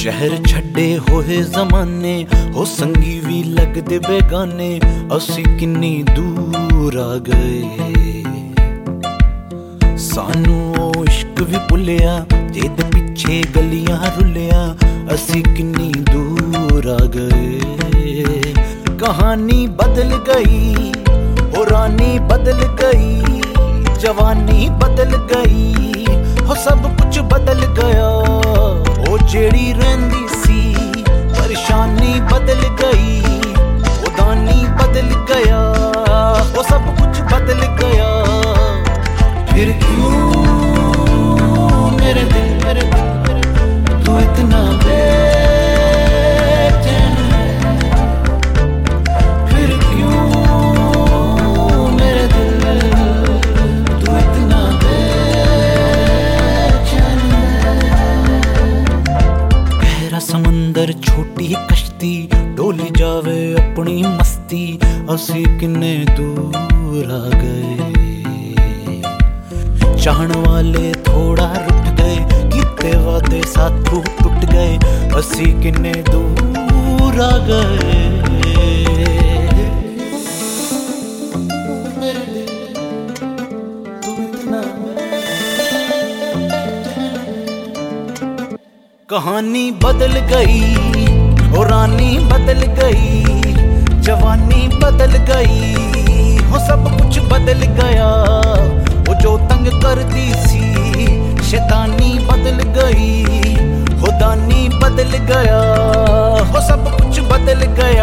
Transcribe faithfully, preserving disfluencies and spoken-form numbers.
शहर छड्डे होए जमाने हो संगी भी लगदे बेगाने असी किन्नी दूर आ गए। सानू ओ इश्क भी भुलिया जेद पिछे गलियां रुलिया असी किन्नी दूर आ गए। कहानी बदल गई हो रानी बदल गई, जवानी बदल गई हो सब कुछ बदल गया। ओ जेड़ी रहिंदी सी परेशानी बदल गई, ओ दानी बदल गया, ओ सब कुछ बदल गया। फिर क्यों मेरे दिल मेरे दिल तू इतना बेचैन है? फिर क्यों मेरे दिल तू इतना बेचैन है? गहरा समंदर छोटी कश्ती डोली जावे अपनी मस्ती असी किन्ने दूर आ गए। चाहण वाले थोड़ा रुठ गए, कीते वादे साथों टूट गए असी किन्ने दूर आ गए। कहानी बदल गई हो रानी बदल गई, जवानी बदल गई हो सब कुछ बदल गया। वो जो तंग करती सी शैतानी बदल गई, हो दानी बदल गया, हो सब कुछ बदल गया।